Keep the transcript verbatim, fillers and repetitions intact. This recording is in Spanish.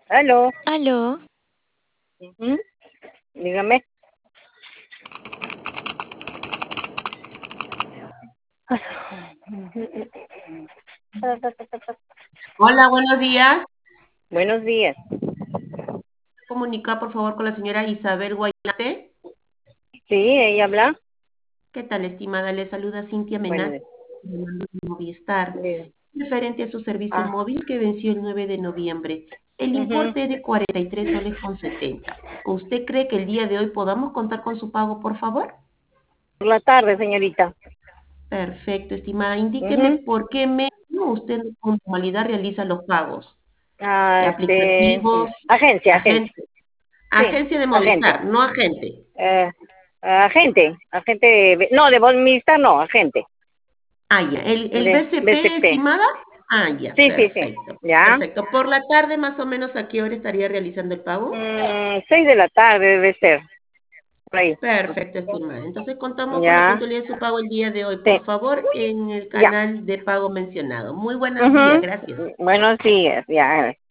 Aló. Aló. Ujú. Dígame. Hola, buenos días. Buenos días. Comunica, por favor, con la señora Isabel Guaynate. Sí, ella habla. ¿Qué tal, estimada? Le saluda Cintia Bueno, Menat, de Movistar, diga. referente a su servicio Ah, móvil que venció el nueve de noviembre. El ujú. importe es de cuarenta y tres soles con setenta. ¿Usted cree que el día de hoy podamos contar con su pago, por favor? Por la tarde, señorita. Perfecto, estimada. Indíqueme Ujú. por qué medio usted con normalidad realiza los pagos. Ah, este, Aplicativos, agencia, agencia. agente, Sí, agencia de agente. Movistar, no agente. Eh, agente, agente, no, de Bonmista no, agente. Ah, ya. ¿El, el De B C P, B C P. estimada? Ah, ya, Sí, sí, sí. perfecto. ¿Ya? Perfecto. Por la tarde, más o menos, ¿a qué hora estaría realizando el pago? Mm, seis de la tarde debe ser. Por ahí. Perfecto, estimada. Entonces contamos con la ¿Ya? puntualidad de su pago el día de hoy, por Sí. favor, en el Ya. canal de pago mencionado. Muy buenos días, Ujú. gracias. Buenos días. Ya.